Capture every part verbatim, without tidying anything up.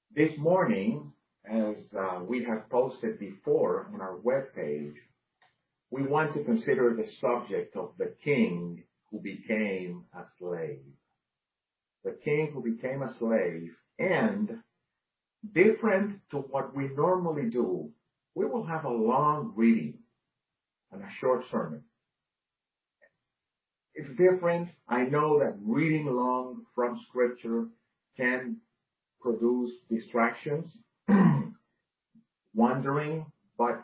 This morning, as uh, we have posted before on our webpage, we want to consider the subject of the king who became a slave. The king who became a slave, and different to what we normally do, we will have a long reading and a short sermon. It's different. I know that reading long from scripture can produce distractions, wandering, but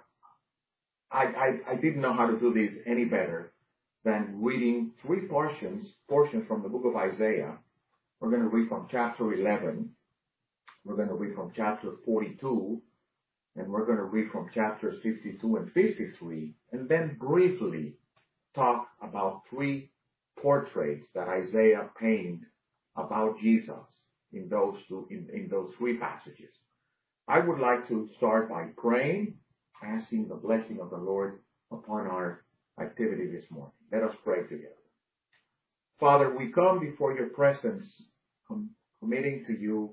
I, I, I didn't know how to do this any better than reading three portions, portions from the book of Isaiah. We're going to read from chapter eleven. We're going to read from chapter forty-two. And we're going to read from chapters fifty-two and fifty-three. And then briefly talk about three portraits that Isaiah painted about Jesus in those two, in, in those three passages. I would like to start by praying, asking the blessing of the Lord upon our activity this morning. Let us pray together. Father, we come before your presence, com- committing to you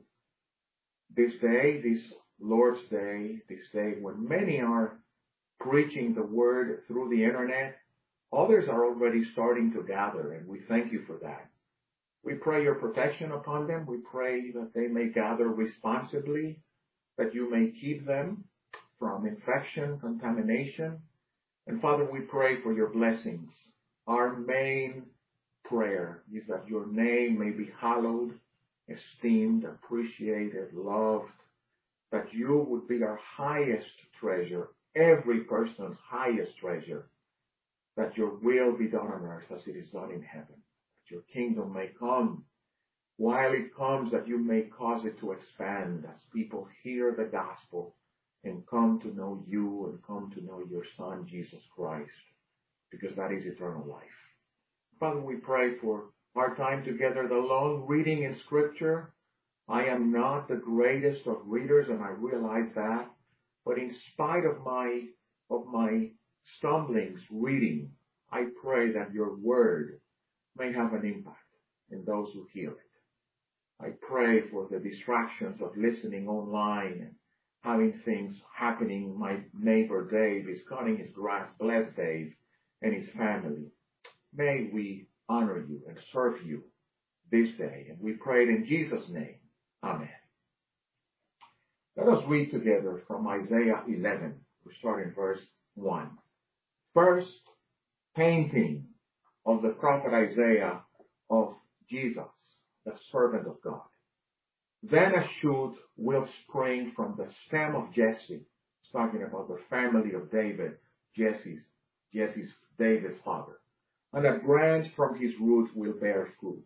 this day, this Lord's Day, this day when many are preaching the word through the internet. Others are already starting to gather, and we thank you for that. We pray your protection upon them. We pray that they may gather responsibly, that you may keep them from infection, contamination. And Father, we pray for your blessings. Our main prayer is that your name may be hallowed, esteemed, appreciated, loved, that you would be our highest treasure, every person's highest treasure, that your will be done on earth as it is done in heaven, that your kingdom may come. While it comes, that you may cause it to expand as people hear the gospel and come to know you and come to know your Son, Jesus Christ, because that is eternal life. Father, we pray for our time together, the long reading in Scripture. I am not the greatest of readers, and I realize that, but in spite of my, of my stumblings reading, I pray that your word may have an impact in those who hear it. I pray for the distractions of listening online and having things happening. My neighbor Dave is cutting his grass. Bless Dave and his family. May we honor you and serve you this day. And we pray it in Jesus' name. Amen. Let us read together from Isaiah eleven. We start in verse one. First, painting of the prophet Isaiah of Jesus, the servant of God. Then a shoot will spring from the stem of Jesse. It's talking about the family of David, Jesse's, Jesse's, David's father. And a branch from his roots will bear fruit.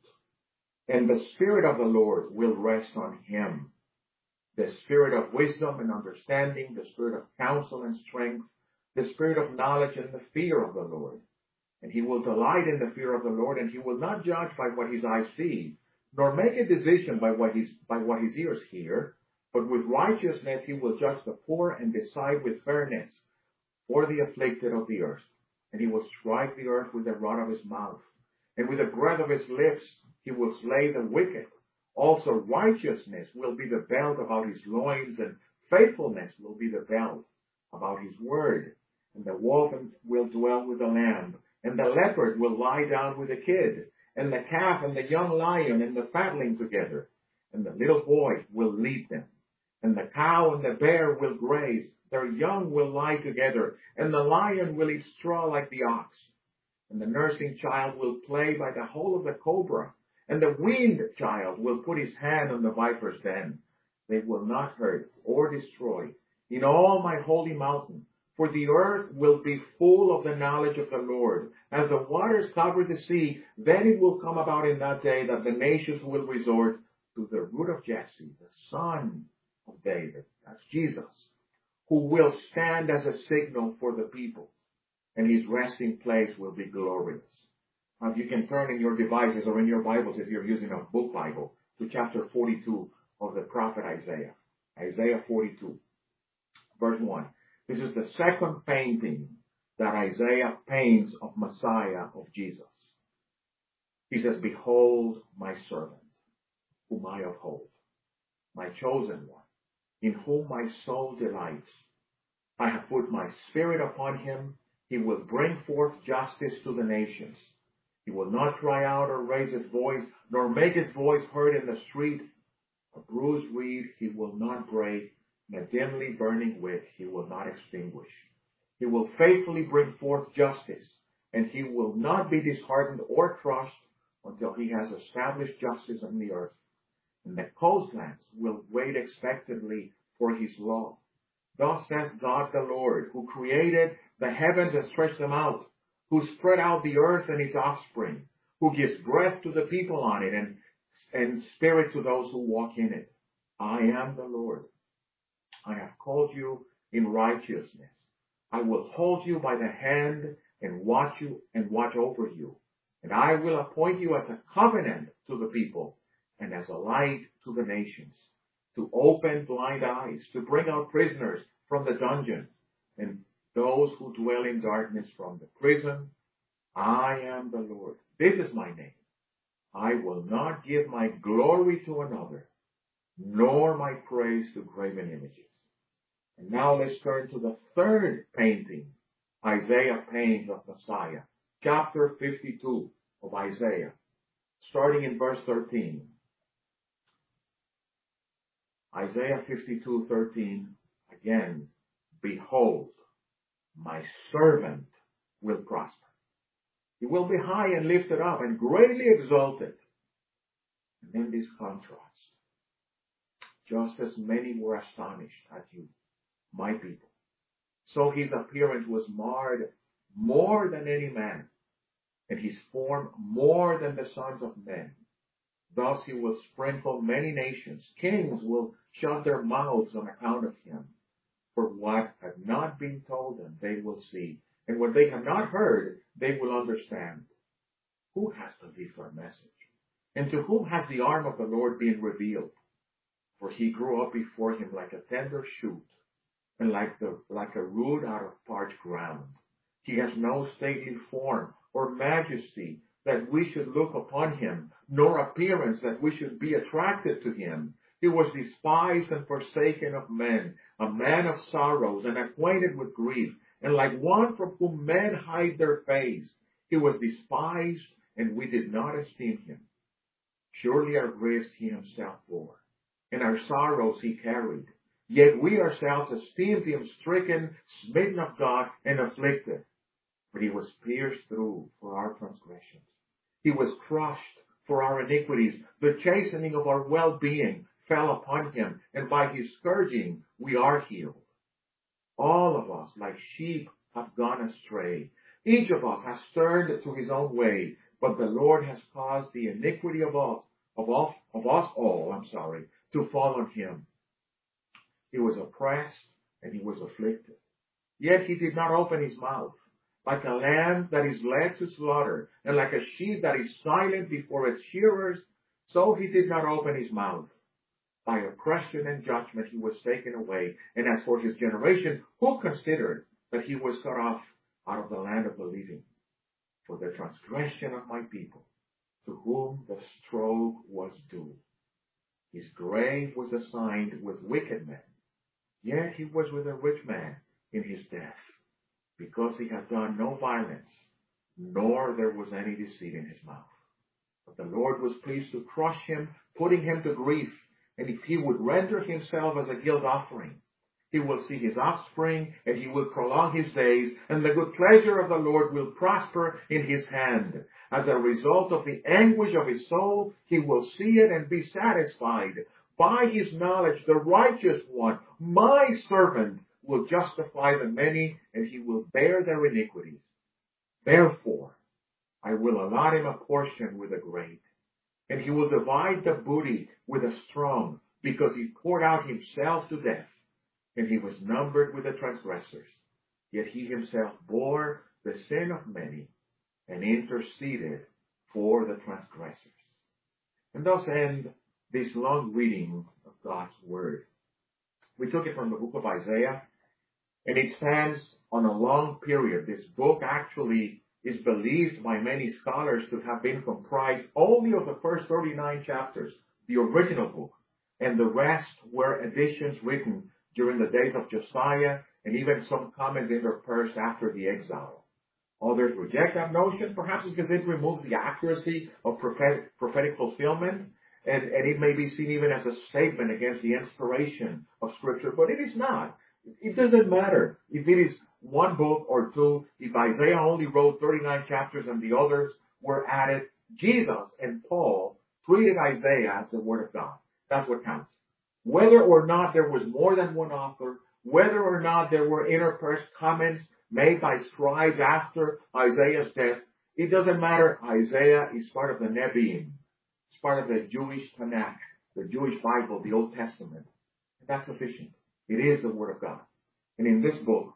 And the Spirit of the Lord will rest on him. The Spirit of wisdom and understanding, the Spirit of counsel and strength, the Spirit of knowledge and the fear of the Lord. And he will delight in the fear of the Lord, and he will not judge by what his eyes see, nor make a decision by what his, by what his ears hear, but with righteousness he will judge the poor and decide with fairness for the afflicted of the earth. And he will strike the earth with the rod of his mouth, and with the breath of his lips he will slay the wicked. Also righteousness will be the belt about his loins, and faithfulness will be the belt about his word. And the wolf will dwell with the lamb, and the leopard will lie down with the kid, and the calf and the young lion and the fatling together. And the little boy will lead them. And the cow and the bear will graze, their young will lie together, and the lion will eat straw like the ox. And the nursing child will play by the hole of the cobra, and the weaned child will put his hand on the viper's den. They will not hurt or destroy in all my holy mountain, for the earth will be full of the knowledge of the Lord. As the waters cover the sea, then it will come about in that day that the nations will resort to the root of Jesse, the son of David. That's Jesus, who will stand as a signal for the people, and his resting place will be glorious. Now, if you can turn in your devices or in your Bibles, if you're using a book Bible, to chapter forty-two of the prophet Isaiah. Isaiah forty-two, verse one. This is the second painting that Isaiah paints of Messiah, of Jesus. He says, "Behold my servant, whom I uphold, my chosen one, in whom my soul delights. I have put my spirit upon him. He will bring forth justice to the nations. He will not cry out or raise his voice, nor make his voice heard in the street. A bruised reed he will not break, and a dimly burning wick he will not extinguish. He will faithfully bring forth justice, and he will not be disheartened or crushed until he has established justice on the earth. And the coastlands will wait expectantly for his law. Thus says God the Lord, who created the heavens and stretched them out, who spread out the earth and its offspring, who gives breath to the people on it and, and spirit to those who walk in it. I am the Lord. I have called you in righteousness. I will hold you by the hand and watch you and watch over you. And I will appoint you as a covenant to the people and as a light to the nations, to open blind eyes, to bring out prisoners from the dungeon, and those who dwell in darkness from the prison. I am the Lord. This is my name. I will not give my glory to another, nor my praise to graven images. And now let's turn to the third painting Isaiah paints of Messiah, chapter fifty-two of Isaiah, starting in verse thirteen. Isaiah fifty-two thirteen, again, behold, my servant will prosper. He will be high and lifted up and greatly exalted. And then this contrast. Just as many were astonished at you, my people, so his appearance was marred more than any man, and his form more than the sons of men. Thus he will sprinkle many nations. Kings will shut their mouths on account of him. For what had not been told them, they will see. And what they have not heard, they will understand. Who has believed our message? And to whom has the arm of the Lord been revealed? For he grew up before him like a tender shoot, and like the like a root out of parched ground. He has no stately form or majesty that we should look upon him, nor appearance that we should be attracted to him. He was despised and forsaken of men, a man of sorrows and acquainted with grief, and like one from whom men hide their face. He was despised, and we did not esteem him. Surely our griefs he himself bore, and our sorrows he carried. Yet we ourselves esteemed him stricken, smitten of God, and afflicted. But he was pierced through for our transgressions. He was crushed for our iniquities. The chastening of our well-being fell upon him, and by his scourging we are healed. All of us, like sheep, have gone astray. Each of us has turned to his own way, but the Lord has caused the iniquity of us, of us, of us all, I'm sorry, to fall on him. He was oppressed and he was afflicted. Yet he did not open his mouth. Like a lamb that is led to slaughter, and like a sheep that is silent before its shearers, so he did not open his mouth. By oppression and judgment he was taken away. And as for his generation, who considered that he was cut off out of the land of the living? For the transgression of my people, to whom the stroke was due. His grave was assigned with wicked men, yet he was with a rich man in his death, because he had done no violence, nor there was any deceit in his mouth. But the Lord was pleased to crush him, putting him to grief. And if he would render himself as a guilt offering, he will see his offspring, and he will prolong his days, and the good pleasure of the Lord will prosper in his hand. As a result of the anguish of his soul, he will see it and be satisfied. By his knowledge, the righteous one, my servant, will justify the many, and he will bear their iniquities. Therefore, I will allot him a portion with the great, and he will divide the booty with the strong, because he poured out himself to death, and he was numbered with the transgressors. Yet he himself bore the sin of many, and interceded for the transgressors. And thus end this long reading of God's Word. We took it from the book of Isaiah, and it stands on a long period. This book actually is believed by many scholars to have been comprised only of the first thirty-nine chapters, the original book. and the rest were additions written during the days of Josiah, and even some comments interspersed after the exile. Others reject that notion, perhaps because it removes the accuracy of prophetic, prophetic fulfillment, and, and it may be seen even as a statement against the inspiration of Scripture, but it is not. It doesn't matter if it is one book or two, if Isaiah only wrote thirty-nine chapters and the others were added. Jesus and Paul treated Isaiah as the Word of God. That's what counts. Whether or not there was more than one author, whether or not there were interspersed comments made by scribes after Isaiah's death, it doesn't matter. Isaiah is part of the Nevi'im. It's part of the Jewish Tanakh, the Jewish Bible, the Old Testament. And that's sufficient. It is the Word of God. And in this book,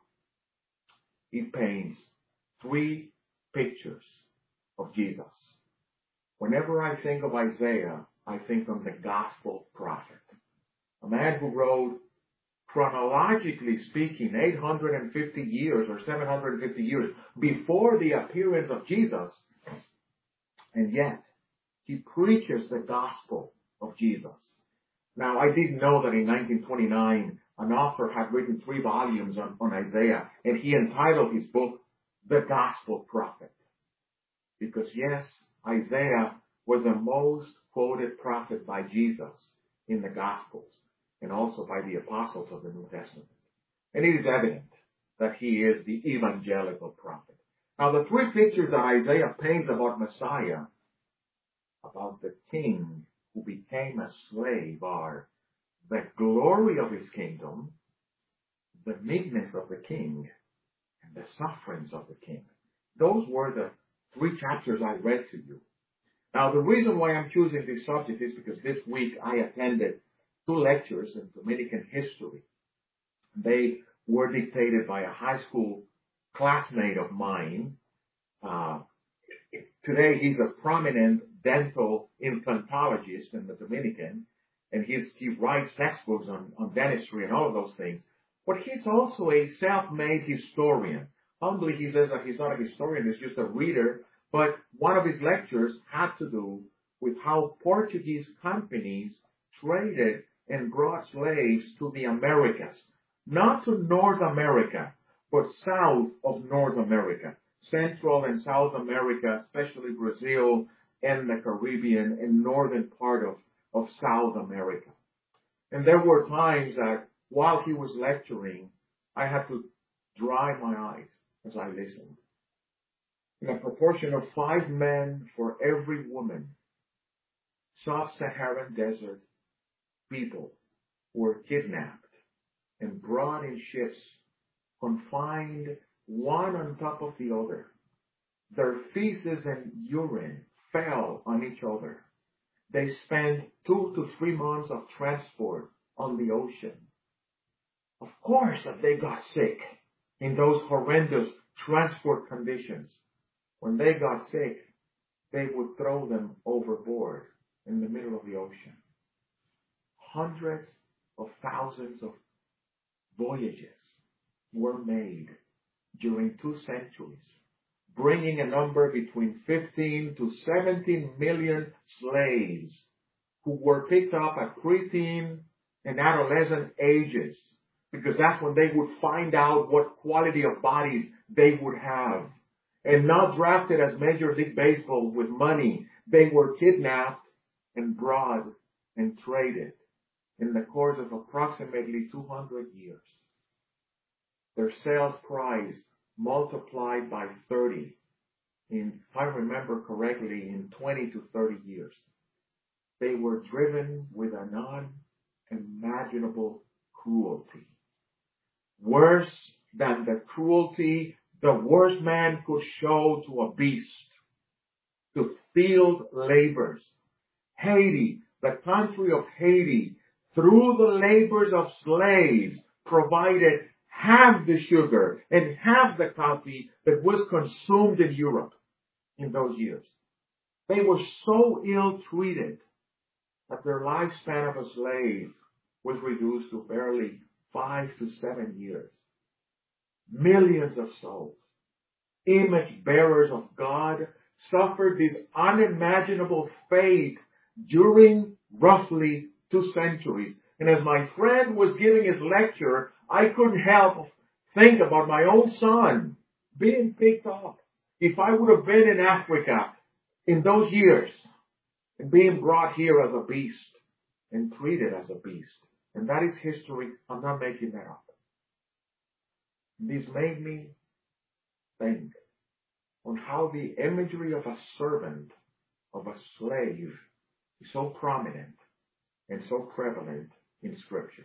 it paints three pictures of Jesus. Whenever I think of Isaiah, I think of the gospel prophet. A man who wrote, chronologically speaking, eight hundred fifty years or seven hundred fifty years before the appearance of Jesus. And yet, he preaches the gospel of Jesus. Now, I didn't know that in nineteen twenty-nine, an author had written three volumes on, on Isaiah, and he entitled his book, The Gospel Prophet. Because yes, Isaiah was the most quoted prophet by Jesus in the Gospels, and also by the apostles of the New Testament. And it is evident that he is the evangelical prophet. Now, the three pictures that Isaiah paints about Messiah, about the king who became a slave, are the glory of his kingdom, the meekness of the king, and the sufferings of the king. Those were the three chapters I read to you. Now, the reason why I'm choosing this subject is because this week I attended two lectures in Dominican history. They were dictated by a high school classmate of mine. Uh, today, he's a prominent dental implantologist in the Dominican, and he's, he writes textbooks on, on dentistry and all of those things. But he's also a self-made historian. Humbly, he says that he's not a historian, he's just a reader. But one of his lectures had to do with how Portuguese companies traded and brought slaves to the Americas. Not to North America, but south of North America. Central and South America, especially Brazil and the Caribbean and northern part of, of South America. And there were times that while he was lecturing, I had to dry my eyes as I listened. In a proportion of five men for every woman, sub-Saharan desert people were kidnapped and brought in ships, confined one on top of the other. Their feces and urine fell on each other. They spent two to three months of transport on the ocean. Of course that they got sick in those horrendous transport conditions. When they got sick, they would throw them overboard in the middle of the ocean. Hundreds of thousands of voyages were made during two centuries, bringing a number between fifteen to seventeen million slaves who were picked up at preteen and adolescent ages, because that's when they would find out what quality of bodies they would have. And not drafted as Major League Baseball with money. They were kidnapped and brought and traded in the course of approximately two hundred years. Their sales price multiplied by thirty in, if I remember correctly, in twenty to thirty years. They were driven with an unimaginable cruelty. Worse than the cruelty the worst man could show to a beast, to field labors. Haiti, the country of Haiti, through the labors of slaves, provided half the sugar and half the coffee that was consumed in Europe in those years. They were so ill-treated that their lifespan of a slave was reduced to barely five to seven years. Millions of souls, image bearers of God, suffered this unimaginable fate during roughly two centuries. And as my friend was giving his lecture, I couldn't help think about my own son being picked up. If I would have been in Africa in those years and being brought here as a beast and treated as a beast. And that is history. I'm not making that up. This made me think on how the imagery of a servant, of a slave, is so prominent and so prevalent in Scripture.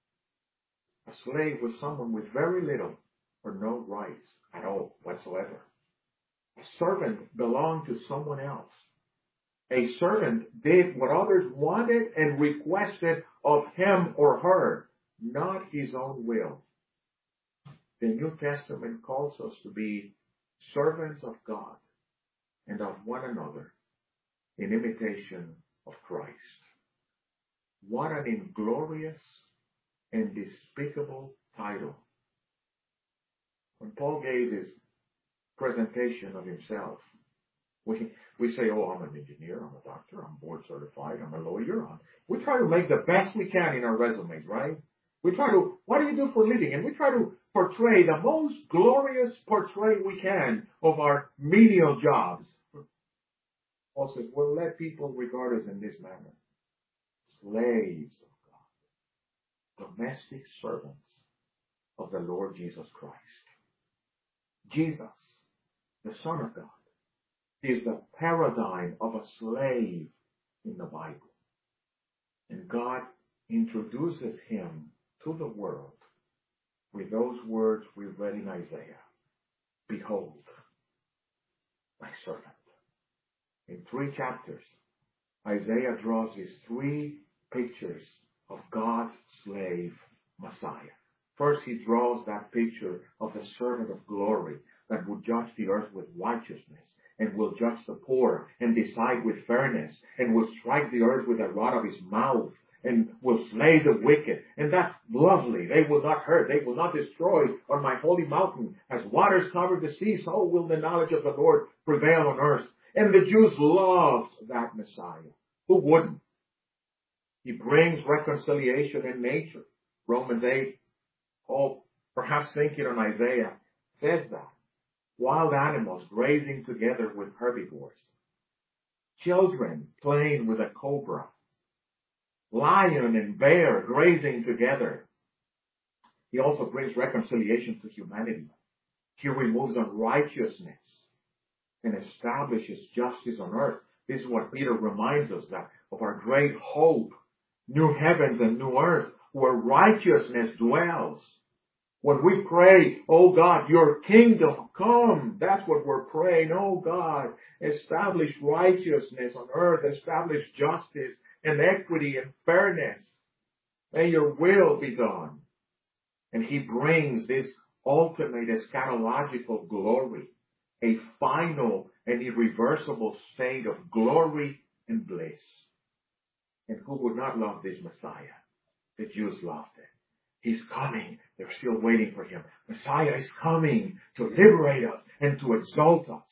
A slave was someone with very little or no rights at all whatsoever. A servant belonged to someone else. A servant did what others wanted and requested of him or her, not his own will. The New Testament calls us to be servants of God and of one another in imitation of Christ. What an inglorious and despicable title. When Paul gave his presentation of himself, we, we say, oh, I'm an engineer, I'm a doctor, I'm board certified, I'm a lawyer. I'm, we try to make the best we can in our resumes, right? We try to, what do you do for a living? And we try to portray the most glorious portrait we can of our menial jobs. Paul says, well, let people regard us in this manner. Slaves of God, domestic servants of the Lord Jesus Christ. Jesus, the Son of God, is the paradigm of a slave in the Bible. And God introduces him to the world with those words we read in Isaiah. Behold, my servant. In three chapters, Isaiah draws these three pictures of God's slave, Messiah. First, he draws that picture of the servant of glory that will judge the earth with righteousness and will judge the poor and decide with fairness and will strike the earth with the rod of his mouth and will slay the wicked. And that's lovely. They will not hurt. They will not destroy on my holy mountain. As waters cover the sea, so will the knowledge of the Lord prevail on earth. And the Jews loved that Messiah. Who wouldn't? He brings reconciliation in nature. Romans eight, oh, perhaps thinking on Isaiah, says that. Wild animals grazing together with herbivores. Children playing with a cobra. Lion and bear grazing together. He also brings reconciliation to humanity. He removes unrighteousness and establishes justice on earth. This is what Peter reminds us that of our great hope, new heavens and new earth, where righteousness dwells. When we pray, oh God, your kingdom come, that's what we're praying. Oh God, establish righteousness on earth, establish justice and equity and fairness. May your will be done. And he brings this ultimate eschatological glory, a final and irreversible state of glory and bliss. And who would not love this Messiah? The Jews loved it. He's coming. They're still waiting for him. Messiah is coming to liberate us and to exalt us.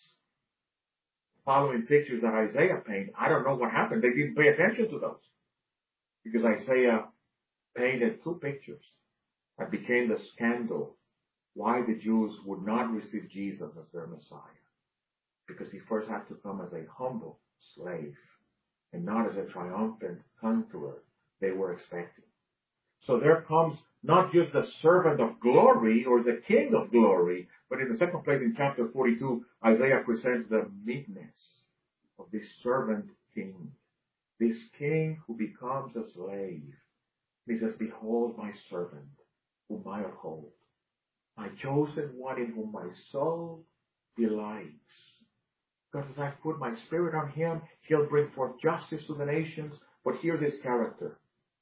Following pictures that Isaiah painted, I don't know what happened. They didn't pay attention to those. Because Isaiah painted two pictures that became the scandal why the Jews would not receive Jesus as their Messiah. Because he first had to come as a humble slave and not as a triumphant conqueror they were expecting. So there comes not just the servant of glory or the king of glory, but in the second place in chapter forty-two, Isaiah presents the meekness of this servant king. This king who becomes a slave. He says, behold my servant, whom I uphold, my chosen one in whom my soul delights. Because as I put my spirit on him, he'll bring forth justice to the nations. But here's his character.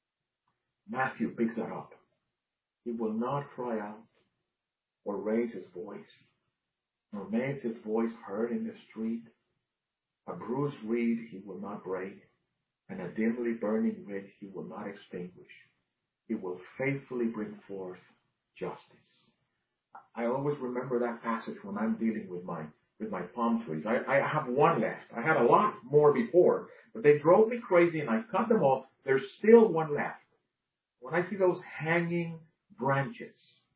Matthew picks that up. He will not cry out or raise his voice, nor makes his voice heard in the street. A bruised reed he will not break, and a dimly burning wick he will not extinguish. He will faithfully bring forth justice. I always remember that passage when I'm dealing with my with my palm trees. I, I have one left. I had a lot more before, but they drove me crazy and I cut them off there's still one left. When I see those hanging branches,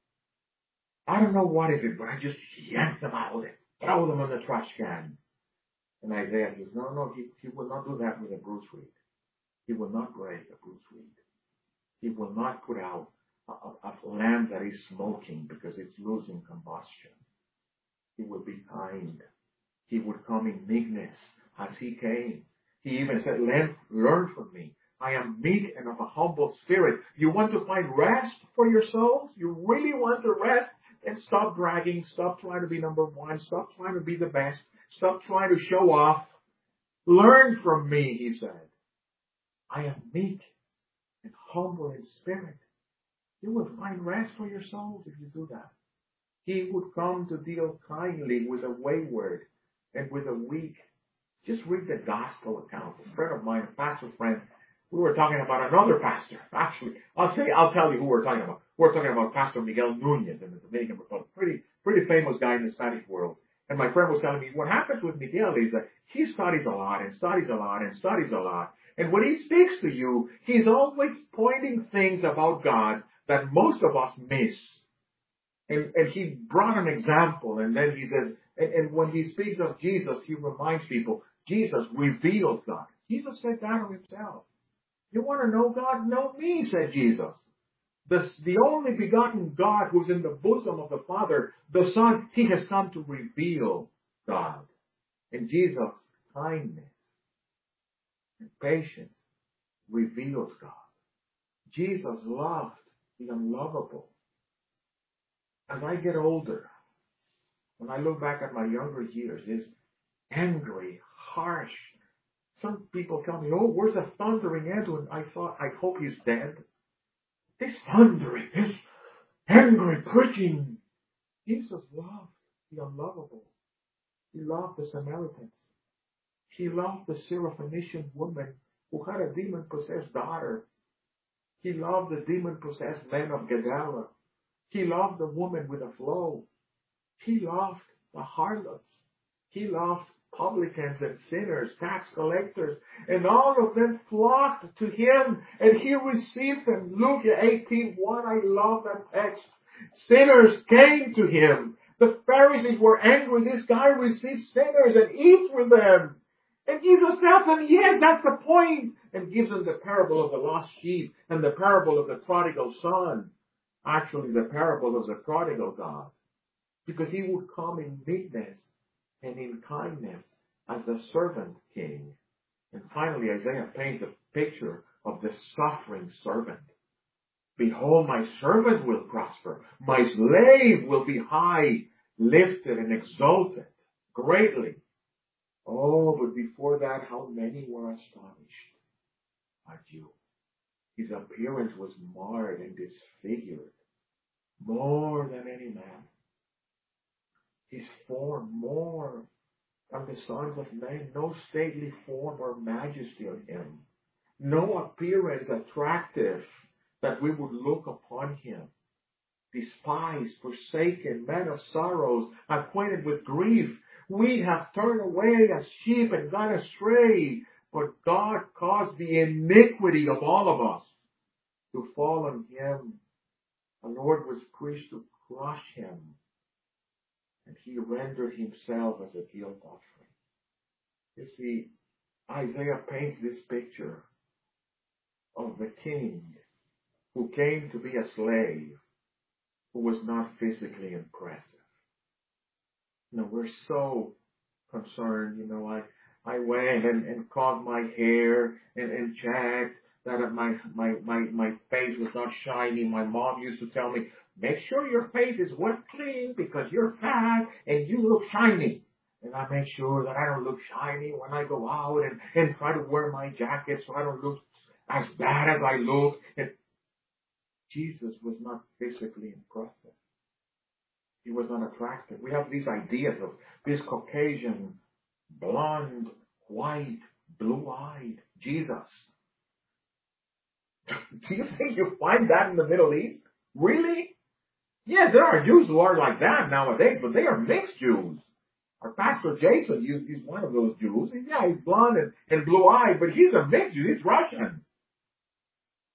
I don't know what is it, but I just yank them out and throw them in the trash can. And Isaiah says, no, no, he, he will not do that with a bruised reed. He will not break a bruised reed. He will not put out a, a, a lamp that is smoking because it's losing combustion. He will be kind. He would come in meekness as he came. He even said, learn, learn from me. I am meek and of a humble spirit. You want to find rest for your souls? You really want to rest? Then stop bragging. Stop trying to be number one. Stop trying to be the best. Stop trying to show off. Learn from me, he said. I am meek and humble in spirit. You will find rest for your souls if you do that. He would come to deal kindly with the wayward and with the weak. Just read the gospel accounts. A friend of mine, a pastor friend, we were talking about another pastor. Actually, I'll say, I'll tell you who we're talking about. We're talking about Pastor Miguel Nunez in the Dominican Republic. Pretty, pretty famous guy in the Spanish world. And my friend was telling me what happens with Miguel is that he studies a lot and studies a lot and studies a lot. And when he speaks to you, he's always pointing things about God that most of us miss. And, and he brought an example, and then he says, and, and when he speaks of Jesus, he reminds people, Jesus revealed God. Jesus said that of himself. You want to know God? Know me, said Jesus. The, the only begotten God who's in the bosom of the Father, the Son, he has come to reveal God. And Jesus' kindness and patience reveals God. Jesus loved the unlovable. As I get older, when I look back at my younger years, it's angry, harsh. Some people tell me, oh, where's the thundering Edwin? I thought, I hope he's dead. This thundering, this angry preaching. Jesus loved the unlovable. He loved the Samaritans. He loved the Syrophoenician woman who had a demon-possessed daughter. He loved the demon-possessed men of Gadara. He loved the woman with a flow. He loved the harlots. He loved publicans and sinners, tax collectors, and all of them flocked to him, and he received them. Luke eighteen one, I love that text. Sinners came to him. The Pharisees were angry. This guy received sinners and eats with them. And Jesus tells them, yes, that's the point, and gives them the parable of the lost sheep and the parable of the prodigal son. Actually, the parable of the prodigal God. Because he would come in meekness and in kindness as the servant king. And finally, Isaiah paints a picture of the suffering servant. Behold, my servant will prosper. My slave will be high, lifted and exalted greatly. Oh, but before that, how many were astonished at you? His appearance was marred and disfigured more than any man. His form more than the sons of men. No stately form or majesty on him. No appearance attractive that we would look upon him. Despised, forsaken, man of sorrows, acquainted with grief. We have turned away as sheep and gone astray. But God caused the iniquity of all of us to fall on him. The Lord was preached to crush him. And he rendered himself as a guilt offering. You see, Isaiah paints this picture of the king who came to be a slave, who was not physically impressive. You know, we're so concerned, you know, I, I went and, and combed my hair and, and checked that my, my, my, my face was not shiny. My mom used to tell me, make sure your face is wet clean because you're fat and you look shiny. And I make sure that I don't look shiny when I go out and, and try to wear my jacket so I don't look as bad as I look. And Jesus was not physically impressive. He was not attractive. We have these ideas of this Caucasian, blonde, white, blue-eyed Jesus. Do you think you find that in the Middle East? Really? Yes, there are Jews who are like that nowadays, but they are mixed Jews. Our pastor Jason, he's one of those Jews. Yeah, he's blonde and, and blue-eyed, but he's a mixed Jew. He's Russian.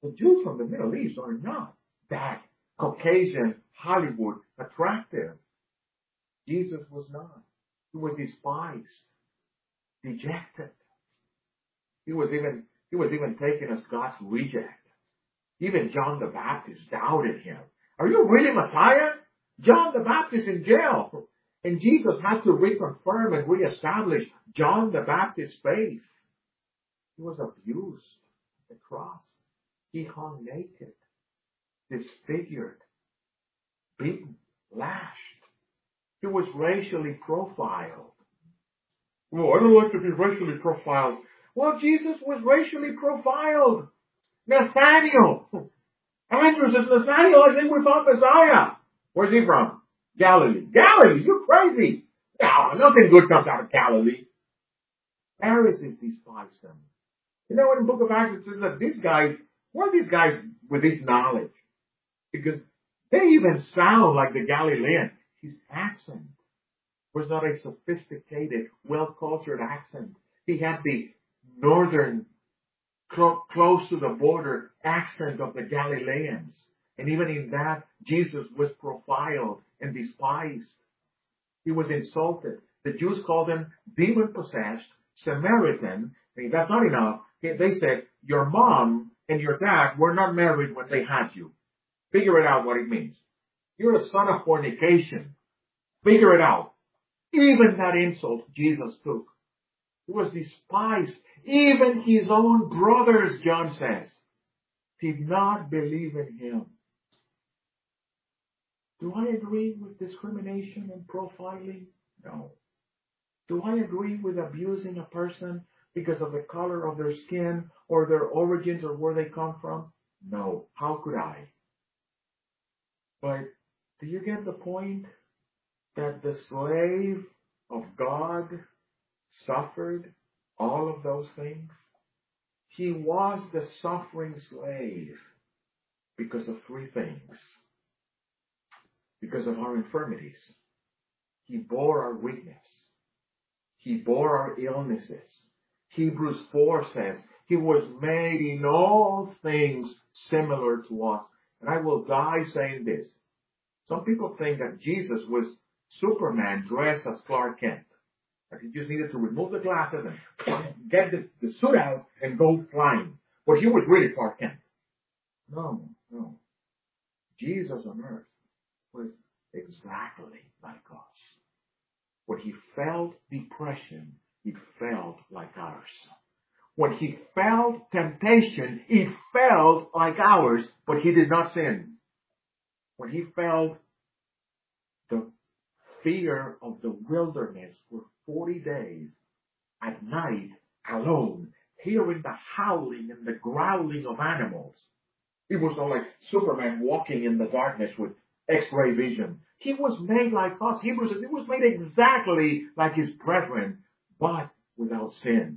The Jews from the Middle East are not that Caucasian Hollywood attractive. Jesus was not. He was despised, dejected. He was even, he was even taken as God's reject. Even John the Baptist doubted him. Are you really Messiah? John the Baptist in jail. And Jesus had to reconfirm and reestablish John the Baptist's faith. He was abused at the cross. He hung naked, disfigured, beaten, lashed. He was racially profiled. Well, I don't like to be racially profiled. Well, Jesus was racially profiled. Nathaniel. Andrew says, Nathaniel, I think we found Messiah. Where's he from? Galilee. Galilee, you're crazy. No, nothing good comes out of Galilee. Pharisees despised him. You know, in the book of Acts it says that these guys, who are these guys with this knowledge? Because they even sound like the Galilean. His accent was not a sophisticated, well-cultured accent. He had the northern, clo- close to the border accent of the Galileans. And even in that, Jesus was profiled and despised. He was insulted. The Jews called him demon-possessed, Samaritan. I mean, that's not enough. They said, your mom and your dad were not married when they had you. Figure it out what it means. You're a son of fornication. Figure it out. Even that insult Jesus took. He was despised. Even his own brothers, John says, did not believe in him. Do I agree with discrimination and profiling? No. Do I agree with abusing a person because of the color of their skin or their origins or where they come from? No. How could I? But do you get the point that the slave of God suffered all of those things? He was the suffering slave because of three things. Because of our infirmities. He bore our weakness. He bore our illnesses. Hebrews four says, He was made in all things similar to us. And I will die saying this. Some people think that Jesus was Superman dressed as Clark Kent. That he just needed to remove the glasses and get the, the suit out and go flying. But he was really Clark Kent. No, no. Jesus on earth was exactly like us. When he felt depression, it felt like ours. When he felt temptation, it felt like ours, but he did not sin. When he felt the fear of the wilderness for forty days, at night, alone, hearing the howling and the growling of animals, it was not like Superman walking in the darkness with X-ray vision. He was made like us. Hebrews says he was made exactly like his brethren, but without sin.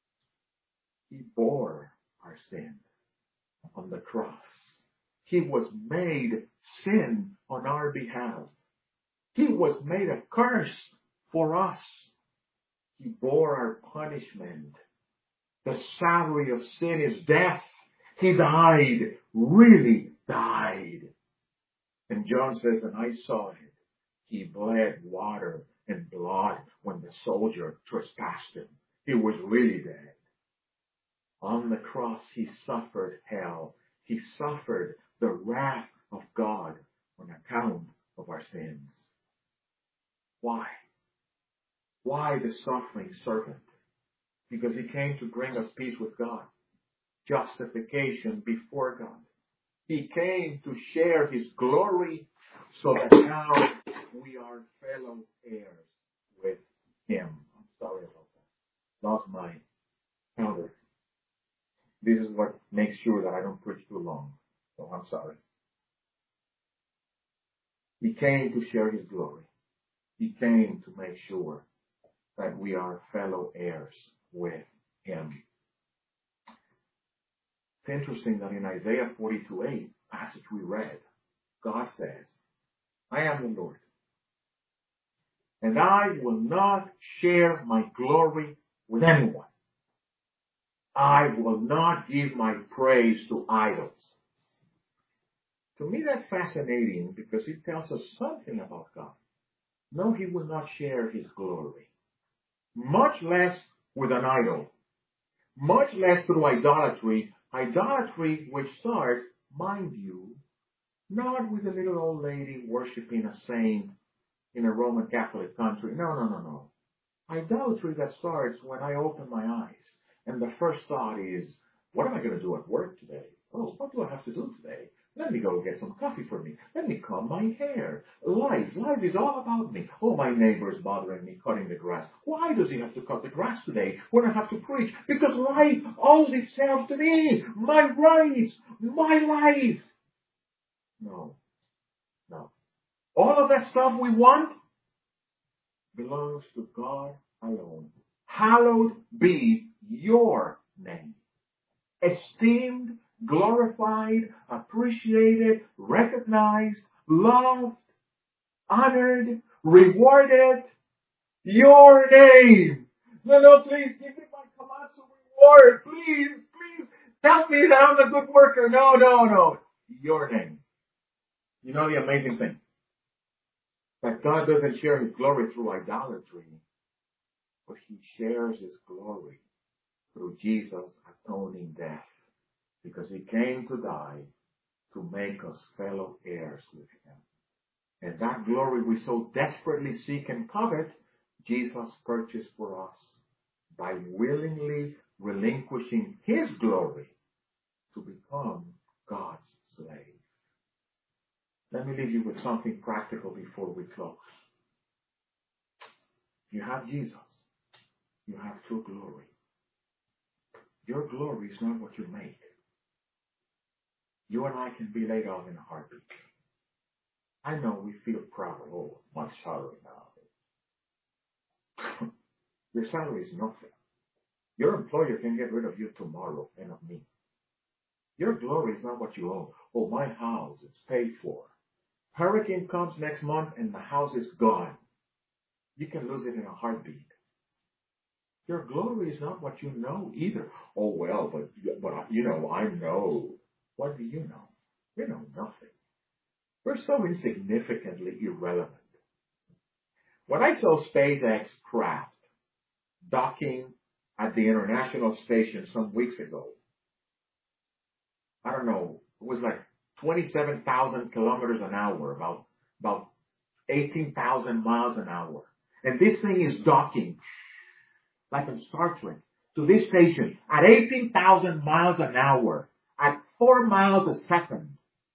He bore our sins on the cross. He was made sin on our behalf. He was made a curse for us. He bore our punishment. The salary of sin is death. He died, really died. And John says, and I saw it. He bled water and blood when the soldier trespassed him. He was really dead. On the cross, he suffered hell. He suffered the wrath of God on account of our sins. Why? Why the suffering servant? Because he came to bring us peace with God. Justification before God. He came to share his glory so that now we are fellow heirs with him. I'm sorry about that. Lost my counter. This is what makes sure that I don't preach too long. So I'm sorry. He came to share his glory. He came to make sure that we are fellow heirs with him. It's interesting that in Isaiah forty-two eight, passage we read, God says, I am the Lord, and I will not share my glory with anyone. I will not give my praise to idols. To me, that's fascinating because it tells us something about God. No, he will not share his glory, much less with an idol, much less through idolatry. Idolatry which starts, mind you, not with a little old lady worshiping a saint in a Roman Catholic country. No, no, no, no. Idolatry that starts when I open my eyes and the first thought is, what am I going to do at work today? Oh, what do I have to do today? Let me go get some coffee for me. Let me comb my hair. Life, life is all about me. Oh, my neighbor is bothering me cutting the grass. Why does he have to cut the grass today when I have to preach? Because life owes itself to me. My rights, my life. No, no. All of that stuff we want belongs to God alone. Hallowed be your name. Esteemed, glorified, appreciated, recognized, loved, honored, rewarded, your name. No, no, please give me my colossal reward. Please, please tell me that I'm a good worker. No, no, no. Your name. You know the amazing thing? That God doesn't share his glory through idolatry, but he shares his glory through Jesus' atoning death. Because he came to die to make us fellow heirs with him. And that glory we so desperately seek and covet, Jesus purchased for us by willingly relinquishing his glory to become God's slave. Let me leave you with something practical before we close. You have Jesus. You have true glory. Your glory is not what you make. You and I can be laid off in a heartbeat. I know we feel proud. Oh, my salary now. Your salary is nothing. Your employer can get rid of you tomorrow and of me. Your glory is not what you own. Oh, my house is paid for. Hurricane comes next month and the house is gone. You can lose it in a heartbeat. Your glory is not what you know either. Oh, well, but, but you know, I know. What do you know? You know nothing. We're so insignificantly irrelevant. When I saw SpaceX craft docking at the International Station some weeks ago, I don't know, it was like twenty-seven thousand kilometers an hour, about, about eighteen thousand miles an hour. And this thing is docking, like in Star Trek, to this station at eighteen thousand miles an hour, at four miles a second.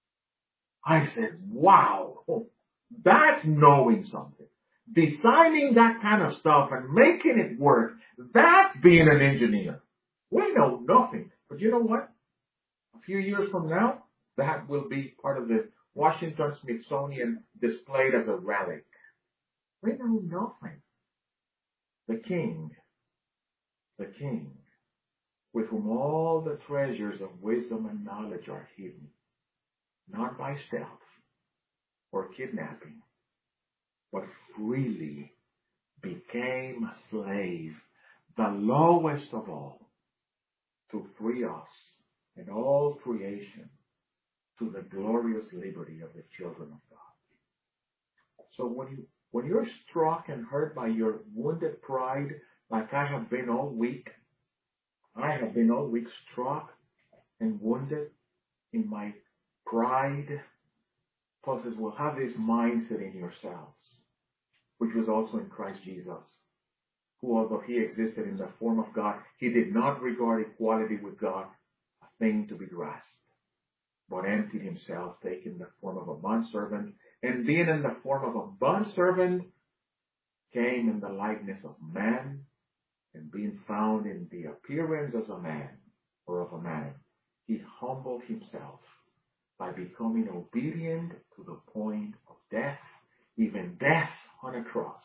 I said, wow, that's knowing something. Designing that kind of stuff and making it work, that's being an engineer. We know nothing. But you know what? A few years from now, that will be part of the Washington Smithsonian displayed as a relic. We know nothing. The King, the King, with whom all the treasures of wisdom and knowledge are hidden, not by stealth or kidnapping, but freely became a slave, the lowest of all, to free us and all creation to the glorious liberty of the children of God. So when you when you're struck and hurt by your wounded pride, like I have been all week, I have been all week struck and wounded in my pride. Paul says, well, have this mindset in yourselves, which was also in Christ Jesus, who, although he existed in the form of God, he did not regard equality with God a thing to be grasped, but emptied himself, taking the form of a bondservant, and being in the form of a bondservant, came in the likeness of man, and being found in the appearance as a man, or of a man, he humbled himself by becoming obedient to the point of death, even death on a cross.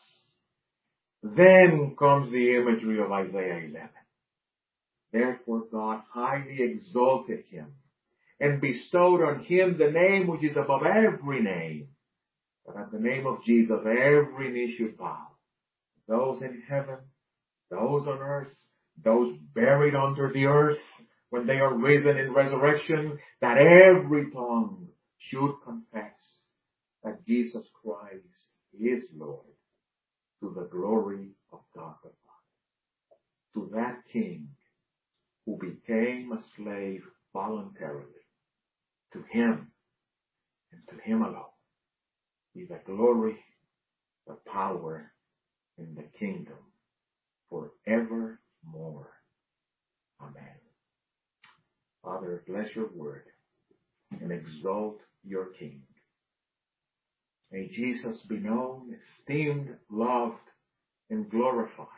Then comes the imagery of Isaiah eleven. Therefore God highly exalted him and bestowed on him the name which is above every name, that at the name of Jesus every knee should bow, those in heaven, those on earth, those buried under the earth, when they are risen in resurrection, that every tongue should confess that Jesus Christ is Lord, to the glory of God the Father. To that King who became a slave voluntarily, to him and to him alone be the glory, the power, and the kingdom forevermore. Amen. Father, bless your word and exalt your King. May Jesus be known, esteemed, loved, and glorified.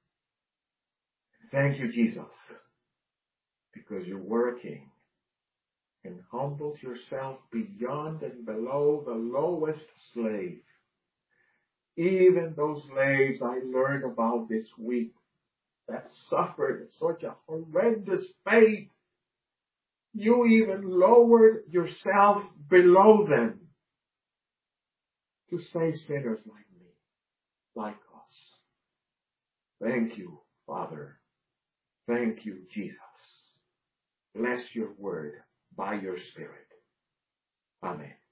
Thank you, Jesus, because you were a king and humbled yourself beyond and below the lowest slave. Even those slaves I learned about this week that suffered such a horrendous fate, you even lowered yourself below them to save sinners like me, like us. Thank you, Father. Thank you, Jesus. Bless your word by your Spirit. Amen.